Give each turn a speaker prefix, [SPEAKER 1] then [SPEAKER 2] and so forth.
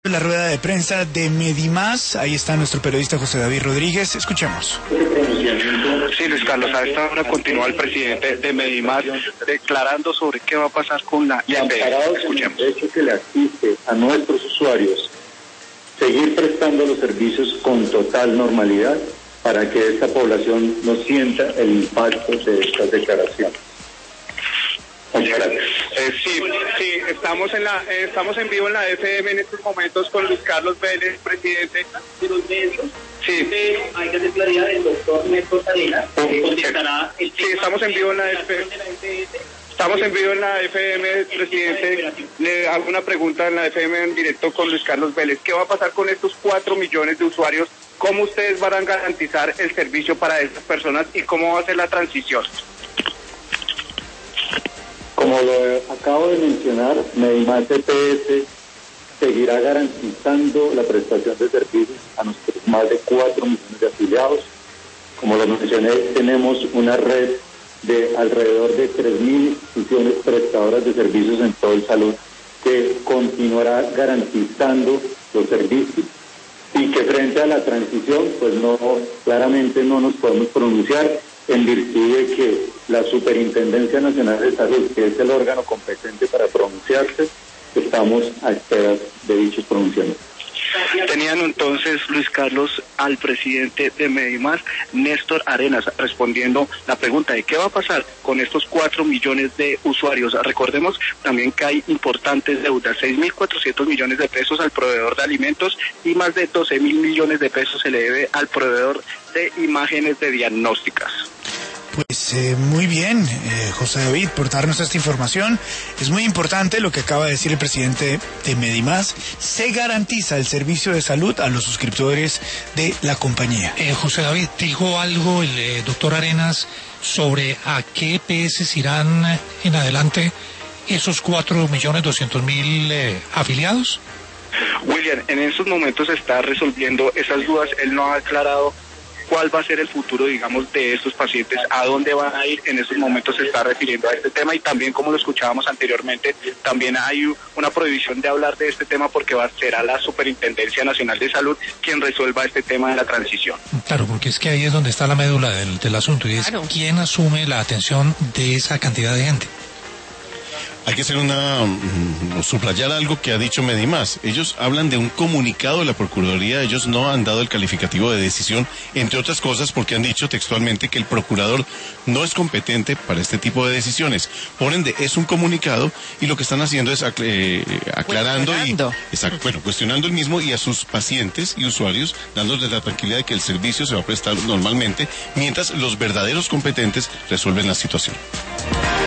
[SPEAKER 1] La rueda de prensa de Medimás, ahí está nuestro periodista José David Rodríguez, escuchemos.
[SPEAKER 2] Sí, Luis Carlos, a esta hora continúa el presidente de Medimás declarando sobre qué va a pasar con la EPS.
[SPEAKER 3] Escuchemos. El derecho que le asiste a nuestros usuarios seguir prestando los servicios con total normalidad para que esta población no sienta el impacto de estas declaraciones. Muchas gracias.
[SPEAKER 2] Sí, estamos en vivo en la FM en estos momentos con Luis Carlos Vélez, presidente de los medios. Sí.
[SPEAKER 4] Hay que hacer claridad, el doctor Néstor Arenas contestará el tema.
[SPEAKER 2] Sí, estamos en vivo en la FM. Estamos en vivo en la FM, presidente. Le hago una pregunta en la FM en directo con Luis Carlos Vélez. ¿Qué va a pasar con estos 4 millones de usuarios? ¿Cómo ustedes van a garantizar el servicio para estas personas y cómo va a ser la transición?
[SPEAKER 3] Como lo acabo de mencionar, Medimás EPS seguirá garantizando la prestación de servicios a nuestros más de 4 millones de afiliados. Como lo mencioné, tenemos una red de alrededor de 3.000 instituciones prestadoras de servicios en todo el salud que continuará garantizando los servicios y que frente a la transición, pues claramente no nos podemos pronunciar en virtud de que la Superintendencia Nacional de Salud, que es el órgano competente para pronunciarse, estamos a espera de dichos pronunciamientos.
[SPEAKER 2] Tenían entonces, Luis Carlos, al presidente de Medimás, Néstor Arenas, respondiendo la pregunta de qué va a pasar con estos 4 millones de usuarios. Recordemos también que hay importantes deudas, 6.400 millones de pesos al proveedor de alimentos y más de 12.000 millones de pesos se le debe al proveedor de imágenes de diagnósticas.
[SPEAKER 1] Pues muy bien, José David, por darnos esta información. Es muy importante lo que acaba de decir el presidente de Medimás. Se garantiza el servicio de salud a los suscriptores de la compañía.
[SPEAKER 5] José David, ¿dijo algo el doctor Arenas sobre a qué EPS irán en adelante esos 4.200.000 afiliados?
[SPEAKER 2] William, en estos momentos está resolviendo esas dudas. Él no ha aclarado cuál va a ser el futuro, digamos, de estos pacientes, a dónde van a ir. En estos momentos se está refiriendo a este tema y también, como lo escuchábamos anteriormente, también hay una prohibición de hablar de este tema porque será la Superintendencia Nacional de Salud quien resuelva este tema de la transición.
[SPEAKER 5] Claro, porque es que ahí es donde está la médula del asunto y es quién asume la atención de esa cantidad de gente.
[SPEAKER 6] Hay que hacer subrayar algo que ha dicho Medimás. Ellos hablan de un comunicado de la Procuraduría, ellos no han dado el calificativo de decisión, entre otras cosas porque han dicho textualmente que el procurador no es competente para este tipo de decisiones. Por ende, es un comunicado y lo que están haciendo es aclarando cuestionando el mismo y a sus pacientes y usuarios, dándoles la tranquilidad de que el servicio se va a prestar normalmente, mientras los verdaderos competentes resuelven la situación.